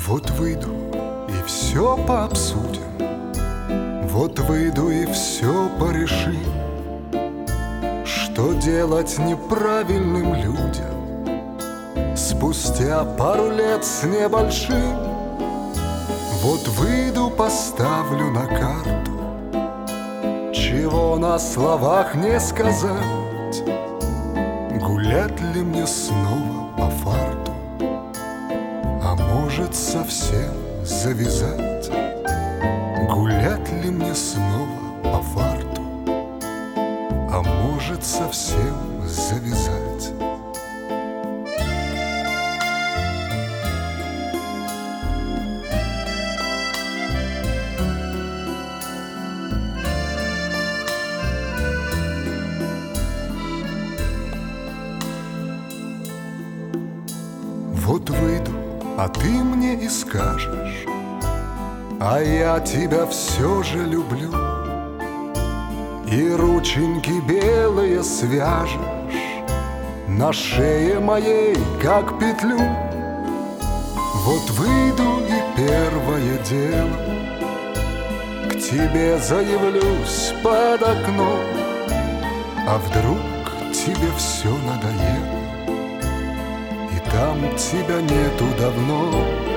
Вот выйду и все пообсудим, вот выйду и все порешим. Что делать неправильным людям спустя пару лет с небольшим? Вот выйду, поставлю на карту, чего на словах не сказать. Гулять ли мне снова по фарту, а может совсем завязать? Гулять ли мне снова по фарту, а может совсем завязать? Вот выйду, а ты мне и скажешь: а я тебя все же люблю. И рученьки белые свяжешь на шее моей, как петлю. Вот выйду и первое дело к тебе заявлюсь под окном. А вдруг тебе все надоело, и там тебя нету давно?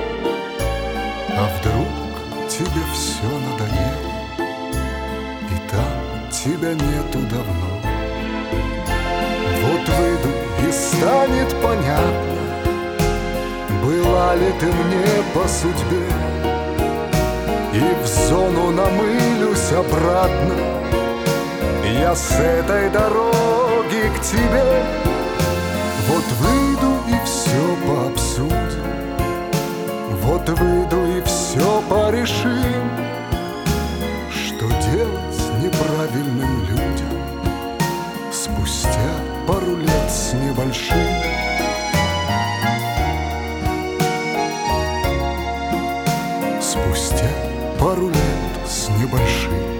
А вдруг тебе все надоело, и там тебя нету давно? Вот выйду и станет понятно, была ли ты мне по судьбе, и в зону намылюсь обратно я с этой дороги к тебе. Вот выйду и все пообсудим, вот выйду и все порешим. Что делать неправильным людям спустя пару лет с небольшим? Спустя пару лет с небольшим.